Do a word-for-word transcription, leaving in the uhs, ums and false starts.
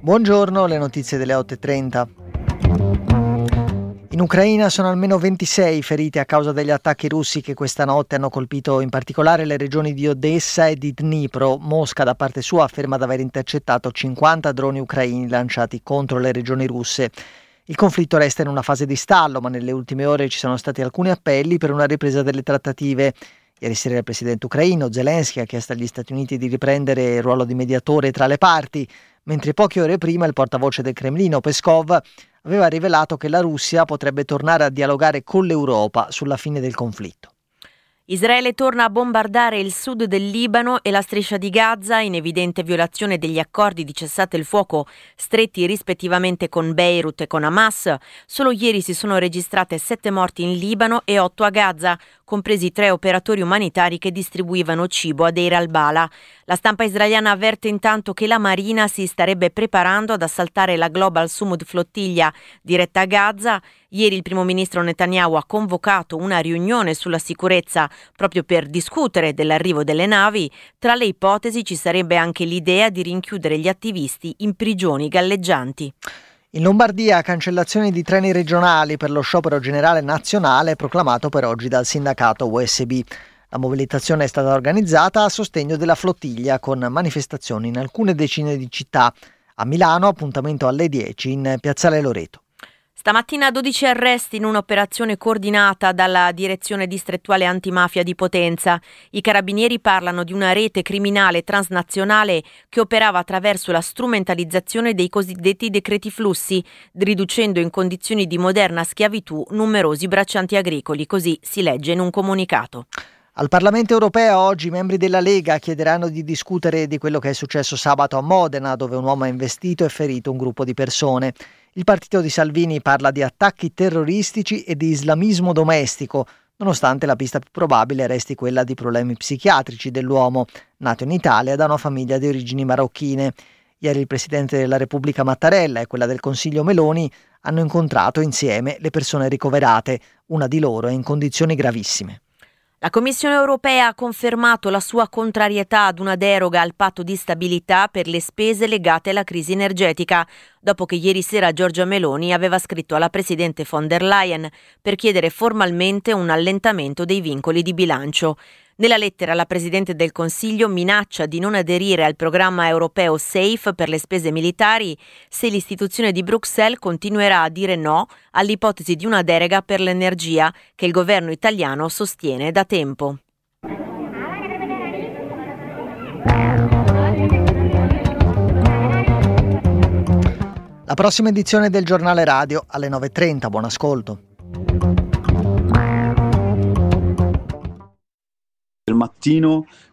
Buongiorno, le notizie delle otto e trenta. In Ucraina sono almeno ventisei feriti a causa degli attacchi russi che questa notte hanno colpito in particolare le regioni di Odessa e di Dnipro. Mosca da parte sua afferma di aver intercettato cinquanta droni ucraini lanciati contro le regioni russe. Il conflitto resta in una fase di stallo, ma nelle ultime ore ci sono stati alcuni appelli per una ripresa delle trattative. Ieri sera il presidente ucraino Zelensky ha chiesto agli Stati Uniti di riprendere il ruolo di mediatore tra le parti, mentre poche ore prima il portavoce del Cremlino Peskov aveva rivelato che la Russia potrebbe tornare a dialogare con l'Europa sulla fine del conflitto. Israele torna a bombardare il sud del Libano e la striscia di Gaza in evidente violazione degli accordi di cessate il fuoco stretti rispettivamente con Beirut e con Hamas. Solo ieri si sono registrate sette morti in Libano e otto a Gaza, compresi tre operatori umanitari che distribuivano cibo a Deir al-Bala. La stampa israeliana avverte intanto che la Marina si starebbe preparando ad assaltare la Global Sumud Flottiglia diretta a Gaza. Ieri il primo ministro Netanyahu ha convocato una riunione sulla sicurezza proprio per discutere dell'arrivo delle navi. Tra le ipotesi ci sarebbe anche l'idea di rinchiudere gli attivisti in prigioni galleggianti. In Lombardia, cancellazione di treni regionali per lo sciopero generale nazionale proclamato per oggi dal sindacato U S B. La mobilitazione è stata organizzata a sostegno della flottiglia con manifestazioni in alcune decine di città. A Milano appuntamento alle dieci in Piazzale Loreto. Stamattina dodici arresti in un'operazione coordinata dalla Direzione Distrettuale Antimafia di Potenza. I carabinieri parlano di una rete criminale transnazionale che operava attraverso la strumentalizzazione dei cosiddetti decreti flussi, riducendo in condizioni di moderna schiavitù numerosi braccianti agricoli, così si legge in un comunicato. Al Parlamento europeo oggi i membri della Lega chiederanno di discutere di quello che è successo sabato a Modena, dove un uomo ha investito e ferito un gruppo di persone. Il partito di Salvini parla di attacchi terroristici e di islamismo domestico, nonostante la pista più probabile resti quella di problemi psichiatrici dell'uomo, nato in Italia da una famiglia di origini marocchine. Ieri il Presidente della Repubblica Mattarella e quella del Consiglio Meloni hanno incontrato insieme le persone ricoverate, una di loro è in condizioni gravissime. La Commissione europea ha confermato la sua contrarietà ad una deroga al patto di stabilità per le spese legate alla crisi energetica, dopo che ieri sera Giorgia Meloni aveva scritto alla Presidente von der Leyen per chiedere formalmente un allentamento dei vincoli di bilancio. Nella lettera la Presidente del Consiglio minaccia di non aderire al programma europeo SAFE per le spese militari se l'istituzione di Bruxelles continuerà a dire no all'ipotesi di una deroga per l'energia che il governo italiano sostiene da tempo. La prossima edizione del Giornale Radio alle nove e trenta. Buon ascolto. Del mattino